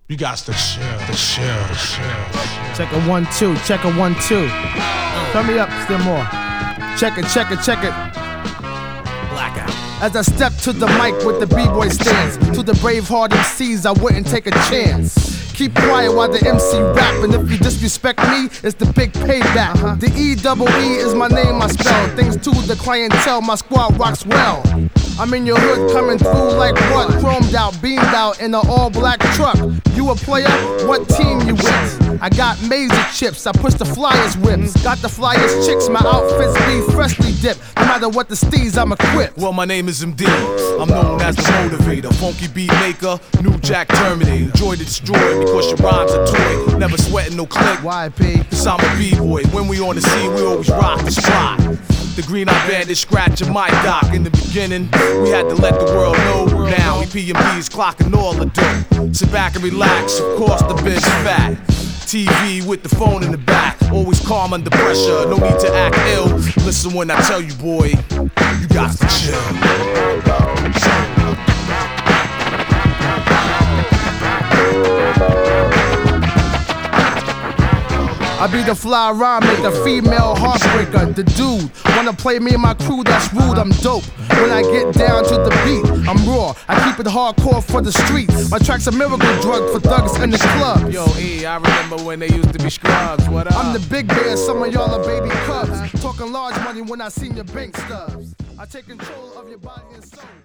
You got to chill. Check a 1 2, check a 1 2. Turn me up still more. Check it. Blackout. As I step to the mic with the b-boy stance, to the brave heart MCs I wouldn't take a chance. Keep quiet while the MC rapping. If you disrespect me, it's the big payback. The E-double-E is my name, I spell. Things to the clientele, my squad rocks well. I'm in your hood coming through like what? Chromed out, beamed out in an all-black truck. You a player? What team you with? I got Mazor chips, I push the flyers whips. Got the flyers chicks, my outfits be freshly dipped. No matter what the steez, I'm equipped. Well, my name is MD. I'm known as the motivator, funky beat maker, new jack terminator. Joy to destroy because your rhymes are toy. Never sweating no click. YP. Cause I'm a b-boy. When we on the scene, we always rock the spot. The green eye bandit scratching my dock. In the beginning, we had to let the world know. Now we PMPs clocking all the dough. Sit back and relax, of course the bitch fat. TV with the phone in the back, always calm under pressure, no need to act ill. Listen when I tell you, boy, you got to chill. I be the fly rhyme maker, female heartbreaker. The dude wanna play me and my crew, that's rude, I'm dope. When I get down to the beat, I'm raw. I keep it hardcore for the streets. My track's a miracle drug for thugs in the club. Yo, E, I remember when they used to be scrubs, what up? I'm the big bear, some of y'all are baby cubs. Talking large money when I seen your bank stubs. I take control of your body and soul.